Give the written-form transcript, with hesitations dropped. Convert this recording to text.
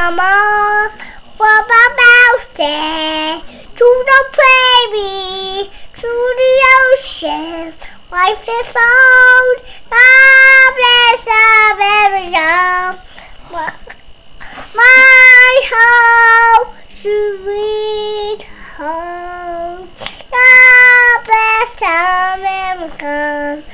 Mama, what about it? To the prairie, to the ocean, life is found, marvelous of every young. My home, sweet home, the best of America.